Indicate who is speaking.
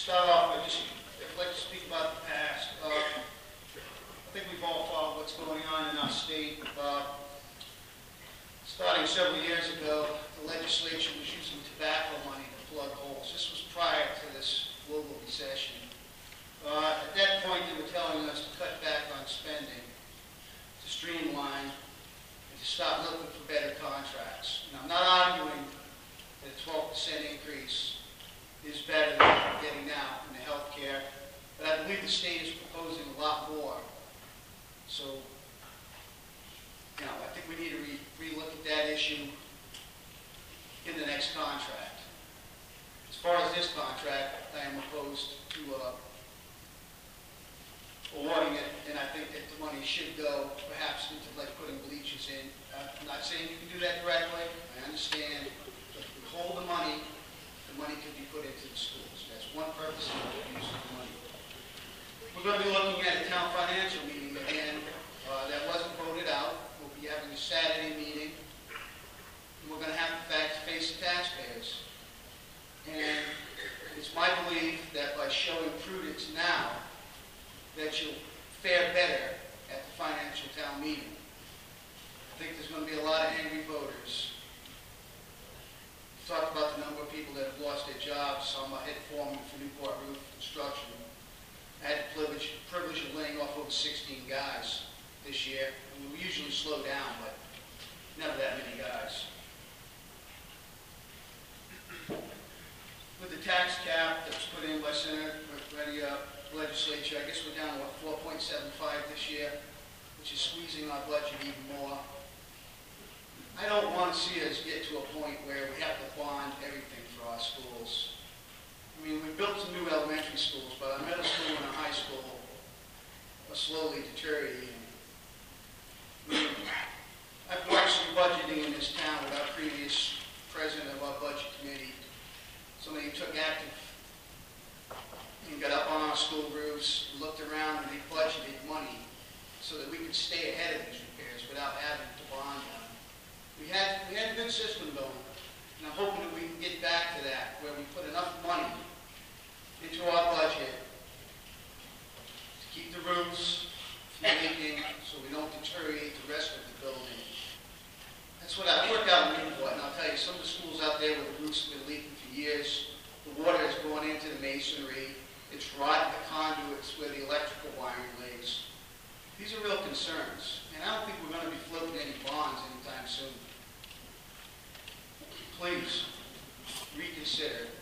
Speaker 1: Start off, I'd like to speak about the past. I think we've all followed what's going on in our state. Starting several years ago, the legislature was using tobacco money to plug holes. This was prior to this global recession. At that point, they were telling us to cut back on spending, to streamline, and to start looking for better contracts. And I'm not arguing that a 12% increase is better than what we're getting now in the health care, but I believe the state is proposing a lot more. So, I think we need to re-look at that issue in the next contract. As far as this contract, I am opposed to awarding it, and I think that the money should go perhaps into like putting bleachers in. I'm not saying you can do that directly. I understand, but if we hold the money could be put into the schools. That's one purpose of using the money. We're going to be looking at a town financial meeting again. That wasn't voted out. We'll be having a Saturday meeting. And we're going to have, in fact, to face the taxpayers. And it's my belief that by showing prudence now, that you'll fare better at the financial town meeting. I think there's going to be a lot of angry voters. We talked about the number of people that have lost their jobs. I'm a head foreman for Newport Roof Construction. I had the privilege of laying off over 16 guys this year. I mean, we usually slow down, but never that many guys. With the tax cap that was put in by Senator legislature, I guess we're down to, 4.75 this year, which is squeezing our budget even more. I don't want to see us get to a point where we have to bond everything for our schools. I mean, we built some new elementary schools, but our middle school and our high school are slowly deteriorating. I mean, I've watched some budgeting in this town with our previous president of our budget committee. Somebody who took active and got up on our school roofs, looked around, and they budgeted money so that we could stay ahead of these repairs without having to bond them. We had a good system going, and I'm hoping that we can get back to that, where we put enough money into our budget to keep the roofs from leaking so we don't deteriorate the rest of the building. That's what I worked out in Newport, and I'll tell you, some of the schools out there where the roofs have been leaking for years, the water is going into the masonry, it's rotting the conduits where the electrical wiring lays. These are real concerns, and I don't think we're going to be floating any bonds anytime soon. Please reconsider